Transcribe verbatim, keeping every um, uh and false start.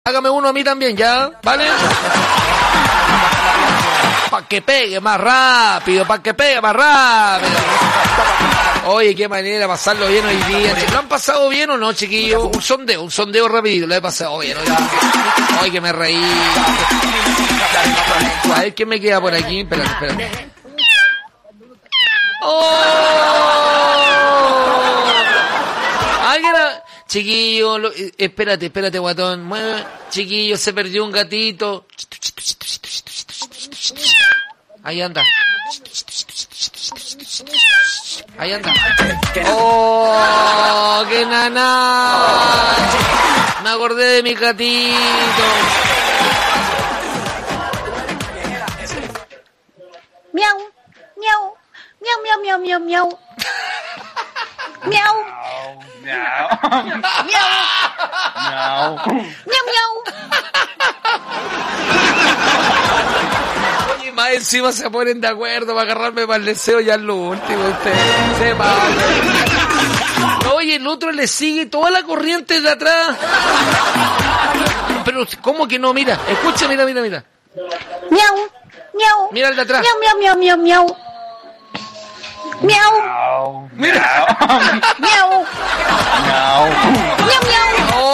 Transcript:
Hágame uno a mí también, ¿ya? ¿Vale? Para que pegue más rápido, para que pegue más rápido. Oye, qué manera de pasarlo bien hoy día. ¿Lo han pasado bien o no, chiquillos? Un sondeo, un sondeo rápido, lo he pasado bien. Oye, que me reí. A ver, ¿qué me queda por aquí? Espérate, espérate. ¡Oh! ¿Alguien ha... Chiquillo, lo... espérate, espérate, guatón. Mueve. Chiquillo, se perdió un gatito. Ahí anda. Ahí anda. ¡Oh! ¡Qué naná! Me acordé de mi gatito. Miau, miau, miau, miau, miau, miau, miau. Miau. Miau. Miau. Miau. Miau, miau. Oye, más encima se ponen de acuerdo para agarrarme para el deseo ya es lo último. Usted sepa. Oye, el otro le sigue toda la corriente de atrás. Pero, ¿cómo que no? Mira, escucha, mira, mira, mira. Miau, miau. Mira el de atrás. Miau, miau, miau, miau, miau. Miau. Miau. Mira. Miau. Miau. Miau, miau.